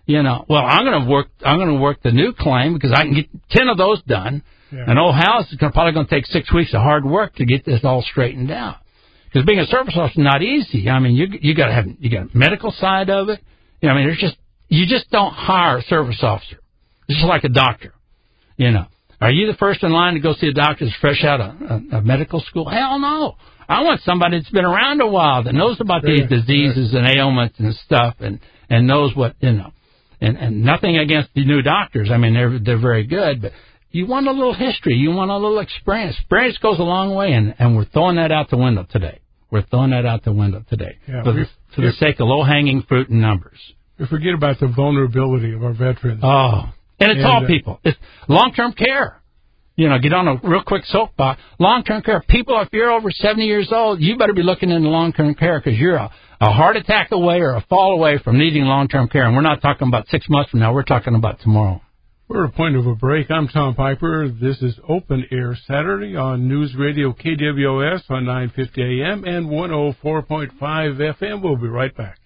You know, well, I'm going to work. I'm going to work the new claim because I can get ten of those done. Yeah. An old house is probably going to take six weeks of hard work to get this all straightened out. Because being a service officer is not easy. I mean, you you got to have you got a medical side of it. You know, I mean, there's just you just don't hire a service officer. It's just like a doctor. You know, are you the first in line to go see a doctor that's fresh out of a, a medical school? Hell no. I want somebody that's been around a while that knows about these diseases and ailments and stuff, and and knows what you know. And and nothing against the new doctors. I mean, they're they're very good, but you want a little history. You want a little experience. Experience goes a long way, and, and we're throwing that out the window today. We're throwing that out the window today yeah, for, the, for the sake of low-hanging fruit and numbers. We forget about the vulnerability of our veterans. Oh, and it's and, all uh, people. It's long-term care. You know, get on a real quick soapbox. Long-term care. People, if you're over seventy years old, you better be looking into long-term care because you're a, a heart attack away or a fall away from needing long-term care. And we're not talking about six months from now. We're talking about tomorrow. We're at a point of a break. I'm Tom Piper. This is Open Air Saturday on News Radio K W O S on nine fifty A M and one oh four point five F M. We'll be right back.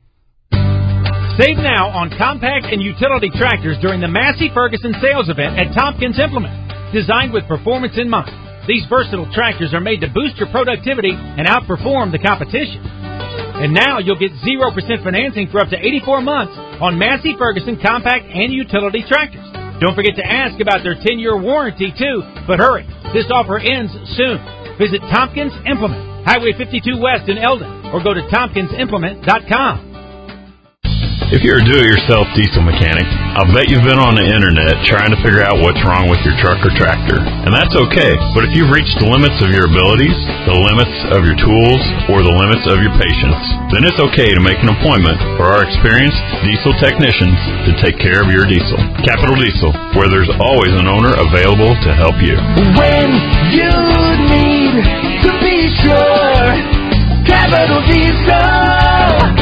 Save now on compact and utility tractors during the Massey Ferguson sales event at Tompkins Implement. Designed with performance in mind, these versatile tractors are made to boost your productivity and outperform the competition. And now you'll get zero percent financing for up to eighty-four months on Massey Ferguson compact and utility tractors. Don't forget to ask about their ten-year warranty, too. But hurry, this offer ends soon. Visit Tompkins Implement, Highway fifty-two West in Eldon, or go to tompkins implement dot com. If you're a do-it-yourself diesel mechanic, I'll bet you've been on the internet trying to figure out what's wrong with your truck or tractor. And that's okay, but if you've reached the limits of your abilities, the limits of your tools, or the limits of your patience, then it's okay to make an appointment for our experienced diesel technicians to take care of your diesel. Capital Diesel, where there's always an owner available to help you. When you need to be sure, Capital Diesel.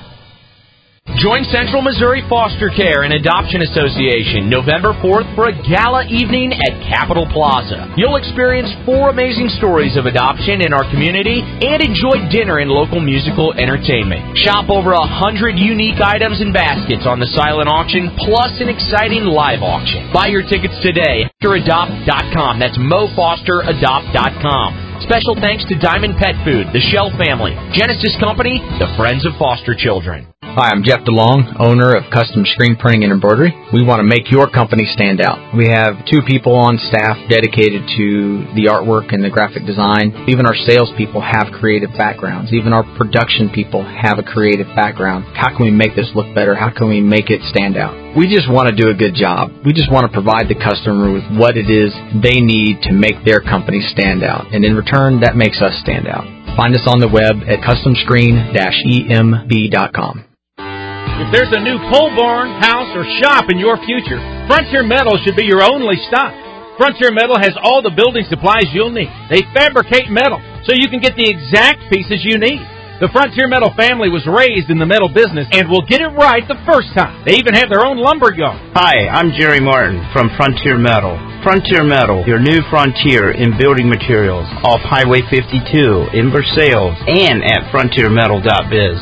Join Central Missouri Foster Care and Adoption Association November fourth for a gala evening at Capitol Plaza. You'll experience four amazing stories of adoption in our community and enjoy dinner and local musical entertainment. Shop over a hundred unique items and baskets on the silent auction, plus an exciting live auction. Buy your tickets today at foster adopt dot com. That's mo foster adopt dot com. Special thanks to Diamond Pet Food, the Shell family, Genesis Company, the Friends of Foster Children. Hi, I'm Jeff DeLong, owner of Custom Screen Printing and Embroidery. We want to make your company stand out. We have two people on staff dedicated to the artwork and the graphic design. Even our salespeople have creative backgrounds. Even our production people have a creative background. How can we make this look better? How can we make it stand out? We just want to do a good job. We just want to provide the customer with what it is they need to make their company stand out. And in return, that makes us stand out. Find us on the web at custom screen dash e m b dot com. If there's a new pole barn, house, or shop in your future, Frontier Metal should be your only stop. Frontier Metal has all the building supplies you'll need. They fabricate metal so you can get the exact pieces you need. The Frontier Metal family was raised in the metal business and will get it right the first time. They even have their own lumber yard. Hi, I'm Jerry Martin from Frontier Metal. Frontier Metal, your new frontier in building materials, off Highway fifty-two in Versailles and at frontier metal dot biz.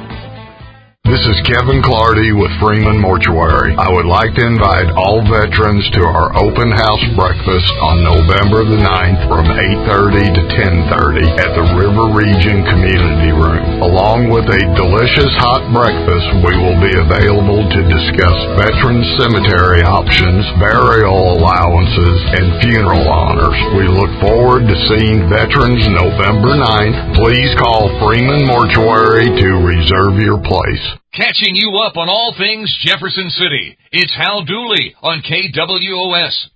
This is Kevin Clardy with Freeman Mortuary. I would like to invite all veterans to our open house breakfast on November the ninth from eight thirty to ten thirty at the River Region Community Room. Along with a delicious hot breakfast, we will be available to discuss veterans cemetery options, burial allowances, and funeral honors. We look forward to seeing veterans November ninth. Please call Freeman Mortuary to reserve your place. Catching you up on all things Jefferson City, it's Hal Dooley on K W O S.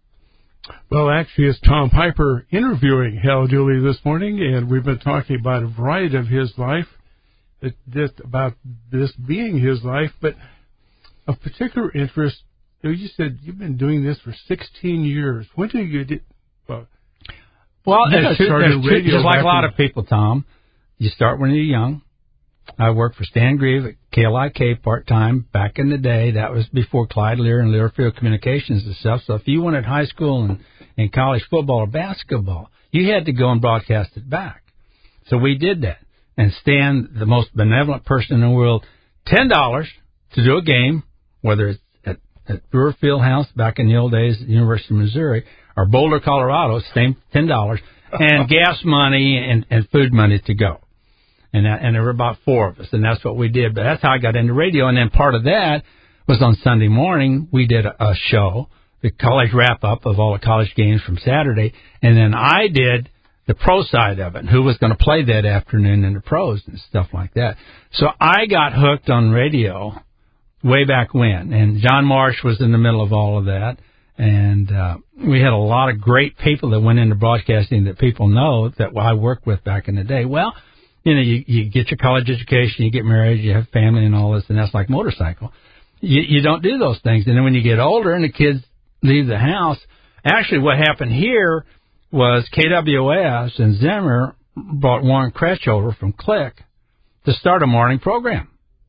Well, actually, it's Tom Piper interviewing Hal Dooley this morning, and we've been talking about a variety of his life, that, that, about this being his life, but of particular interest, you said you've been doing this for sixteen years. When did you get, well, well you there's two, there's two, just like a lot of people, Tom, you start when you're young. I worked for Stan Grieve at K L I K part-time back in the day. That was before Clyde Lear and Learfield Communications and stuff. So if you wanted high school and, and college football or basketball, you had to go and broadcast it back. So we did that. And Stan, the most benevolent person in the world, ten dollars to do a game whether it's at, at Brewer Fieldhouse back in the old days at the University of Missouri, or Boulder, Colorado, same ten dollars, and gas money and, and food money to go. And that, and there were about four of us, and that's what we did. But that's how I got into radio. And then part of that was on Sunday morning, we did a, a show, the college wrap-up of all the college games from Saturday, and then I did the pro side of it, who was going to play that afternoon in the pros and stuff like that. So I got hooked on radio way back when, and John Marsh was in the middle of all of that, and uh, we had a lot of great people that went into broadcasting that people know that I worked with back in the day. Well, you know, you, you get your college education, you get married, you have family and all this, and that's like motorcycle. You, you don't do those things. And then when you get older and the kids leave the house, actually what happened here was K W S and Zimmer brought Warren Kretsch over from Click to start a morning program.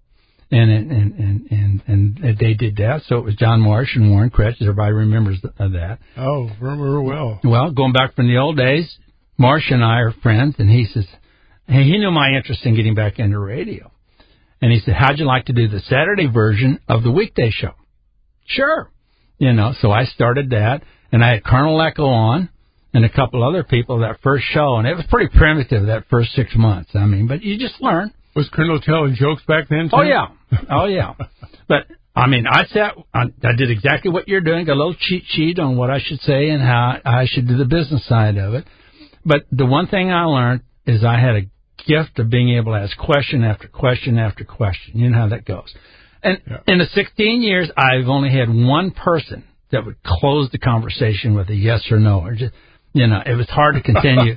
And and, and, and, and they did that. So it was John Marsh and Warren Kretsch. Everybody remembers of that. Oh, remember well. Well, going back from the old days, Marsh and I are friends, and he says, hey, he knew my interest in getting back into radio. And he said, how'd you like to do the Saturday version of the weekday show? Sure. You know, so I started that, and I had Colonel Echo on and a couple other people that first show, and it was pretty primitive that first six months. I mean, but you just learn. Was Colonel telling jokes back then, too? Oh, yeah. Oh, yeah. But, I mean, I sat, I, I did exactly what you're doing, got a little cheat sheet on what I should say and how I should do the business side of it. But the one thing I learned is I had a gift of being able to ask question after question after question. You know how that goes. And yeah. In the sixteen years, I've only had one person that would close the conversation with a yes or no. Or just, you know, it was hard to continue.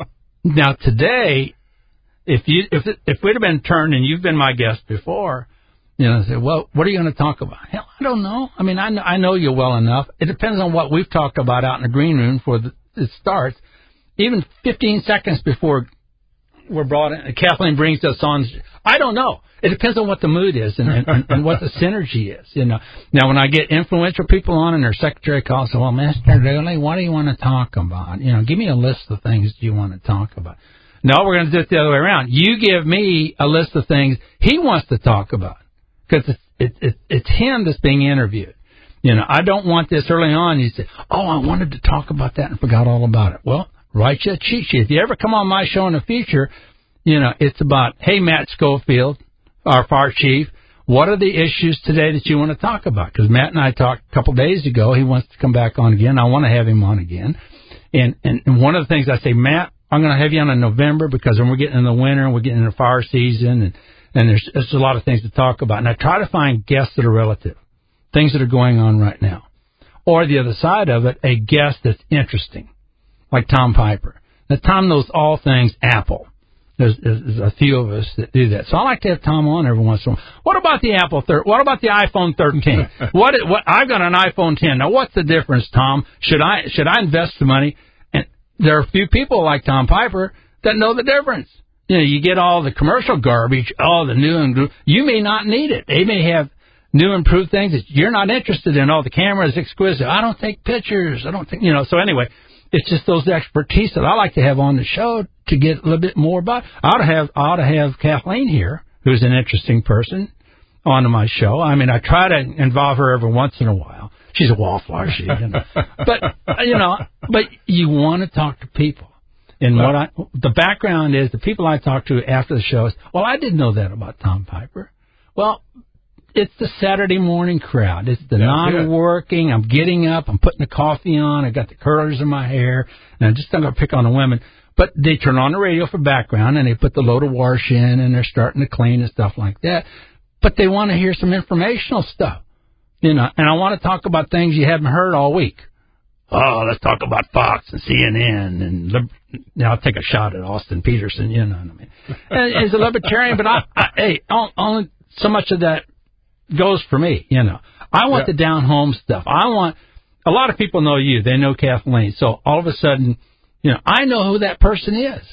Now, today, if you if it, if we'd have been turned, and you've been my guest before, you know, say, well, what are you going to talk about? Hell, I don't know. I mean, I know, I know you well enough. It depends on what we've talked about out in the green room before the, it starts. Even fifteen seconds before we're brought in, Kathleen brings us on. I don't know. It depends on what the mood is and, and, and what the synergy is. You know. Now, when I get influential people on and their secretary calls, well, Mister Dooley, what do you want to talk about? You know, give me a list of things you want to talk about. No, we're going to do it the other way around. You give me a list of things he wants to talk about, because it's it, it, it's him that's being interviewed. You know, I don't want this early on. You say, oh, I wanted to talk about that and forgot all about it. Well, write you a cheat sheet. If you ever come on my show in the future, you know, it's about, hey, Matt Schofield, our fire chief, what are the issues today that you want to talk about? Because Matt and I talked a couple days ago. He wants to come back on again. I want to have him on again. And, and, and one of the things I say, Matt, I'm going to have you on in November, because when we're getting in the winter and we're getting into fire season, and, and there's, there's a lot of things to talk about. And I try to find guests that are relative, things that are going on right now. Or the other side of it, a guest that's interesting, like Tom Piper. Now, Tom knows all things Apple. There's, there's a few of us that do that. So I like to have Tom on every once in a while. What about the Apple thir- What about the iPhone thirteen? what, what? I've got an iPhone ten. Now, what's the difference, Tom? Should I should I invest the money? And there are a few people like Tom Piper that know the difference. You know, you get all the commercial garbage, all the new and you may not need it. They may have new improved things that you're not interested in. Oh, the camera is exquisite. I don't take pictures. I don't think, you know. So anyway, it's just those expertise that I like to have on the show to get a little bit more about. I ought to have, I ought to have Kathleen here, who's an interesting person, onto my show. I mean, I try to involve her every once in a while. She's a wallflower, she, you know. But, you know, but you want to talk to people. And what I, the background is, the people I talk to after the show is, well, I didn't know that about Tom Piper. Well, it's the Saturday morning crowd. It's the non-working. I'm getting up. I'm putting the coffee on. I got the curlers in my hair. And I'm just not going to pick on the women. But they turn on the radio for background, and they put the load of wash in, and they're starting to clean and stuff like that. But they want to hear some informational stuff. You know, and I want to talk about things you haven't heard all week. Oh, let's talk about Fox and C N N. And you know, I'll take a shot at Austin Peterson, you know what I mean. And he's a libertarian, but I, I, hey, only so much of that goes for me, you know. I want yeah. the down-home stuff. I want, a lot of people know you. They know Kathleen. So all of a sudden, you know, I know who that person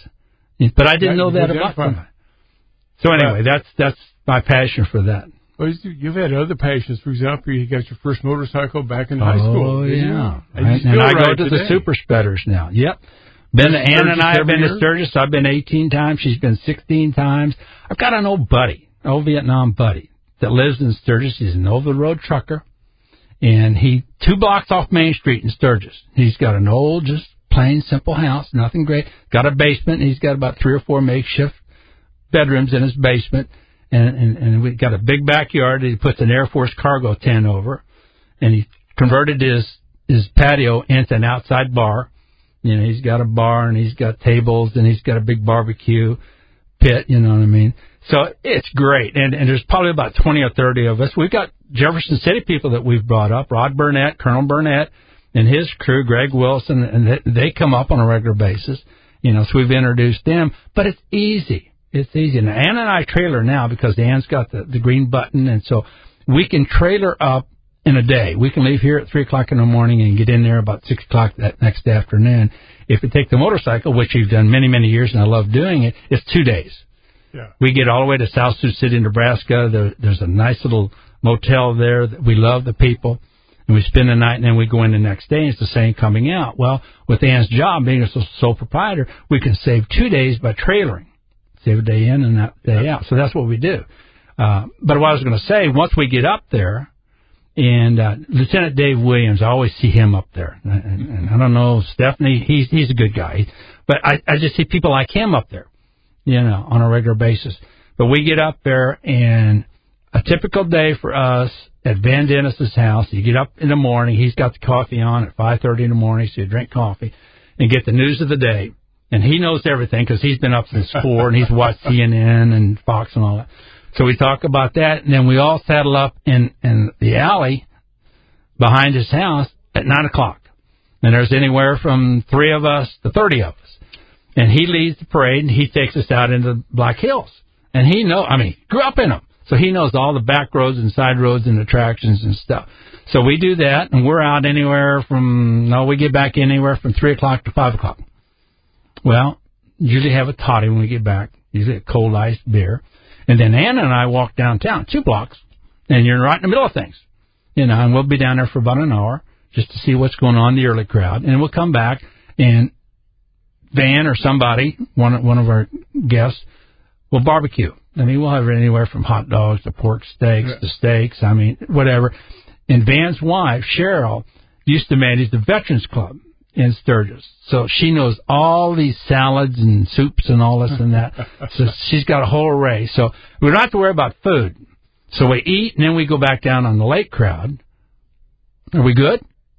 is. But I didn't know that about them. So anyway, that's that's my passion for that. Well, you've had other passions. For example, you got your first motorcycle back in oh, high school. Oh, yeah. And, and, and I go to today. the Super Spreaders now. Yep. Been to, Ann and I have been years? to Sturgis. I've been eighteen times. She's been sixteen times. I've got an old buddy, old Vietnam buddy, that lives in Sturgis. He's an over-the-road trucker. And he, two blocks off Main Street in Sturgis. He's got an old, just plain, simple house, nothing great. Got a basement. He's got about three or four makeshift bedrooms in his basement. And, and, and we got a big backyard that he puts an Air Force cargo tent over. And he converted his, his patio into an outside bar. You know, he's got a bar and he's got tables and he's got a big barbecue pit, you know what I mean? So it's great. And, and there's probably about twenty or thirty of us. We've got Jefferson City people that we've brought up, Rod Burnett, Colonel Burnett, and his crew, Greg Wilson, and they, they come up on a regular basis. You know, so we've introduced them. But it's easy. It's easy. And Ann and I trailer now because Ann's got the, the green button, and so we can trailer up in a day. We can leave here at three o'clock in the morning and get in there about six o'clock that next afternoon. If we take the motorcycle, which we've done many, many years, and I love doing it, it's two days. Yeah. We get all the way to South Sioux City, Nebraska. There, there's a nice little motel there that we love the people, and we spend the night, and then we go in the next day, and it's the same coming out. Well, with Ann's job, being a sole proprietor, we can save two days by trailering. Save a day in and that day out. So that's what we do. Uh, but what I was going to say, once we get up there, and uh, Lieutenant Dave Williams, I always see him up there. And, and, and I don't know, Stephanie, he's he's a good guy. But I, I just see people like him up there, you know, on a regular basis. But we get up there, and a typical day for us at Van Dennis's house, you get up in the morning, he's got the coffee on at five thirty in the morning, so you drink coffee and get the news of the day. And he knows everything because he's been up since four, and he's watched C N N and Fox and all that. So we talk about that, and then we all saddle up in, in the alley behind his house at nine o'clock. And there's anywhere from three of us to thirty of us. And he leads the parade, and he takes us out into the Black Hills. And he knows, I mean, grew up in them. So he knows all the back roads and side roads and attractions and stuff. So we do that, and we're out anywhere from, no, we get back anywhere from three o'clock to five o'clock. Well, usually have a toddy when we get back, usually a cold iced beer. And then Anna and I walk downtown, two blocks, and you're right in the middle of things. You know, and we'll be down there for about an hour just to see what's going on in the early crowd. And we'll come back, and Van or somebody, one, one of our guests, will barbecue. I mean, we'll have anywhere from hot dogs to pork steaks yeah. to steaks, I mean, whatever. And Van's wife, Cheryl, used to manage the Veterans Club in Sturgis. So she knows all these salads and soups and all this and that. So she's got a whole array. So we don't have to worry about food. So we eat, and then we go back down on the lake crowd. Are we good?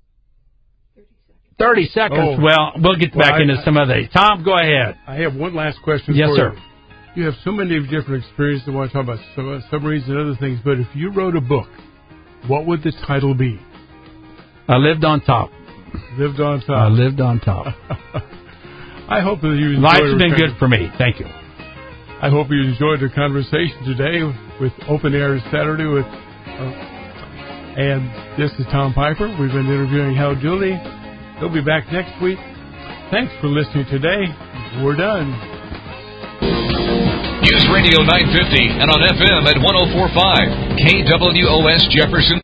thirty seconds. Oh. Well, we'll get well, back I, into some of these. Tom, go ahead. I have one last question yes, for sir. you. You have so many different experiences. I want to talk about sub- submarines and other things, but if you wrote a book, what would the title be? I lived on top. Lived on top. I lived on top. I hope that you enjoyed Life's been con- good for me. Thank you. I hope you enjoyed the conversation today with Open Air Saturday with, uh, and this is Tom Piper. We've been interviewing Hal Dooley. He'll be back next week. Thanks for listening today. We're done. News Radio nine fifty and on F M at one oh four point five K W O S Jefferson.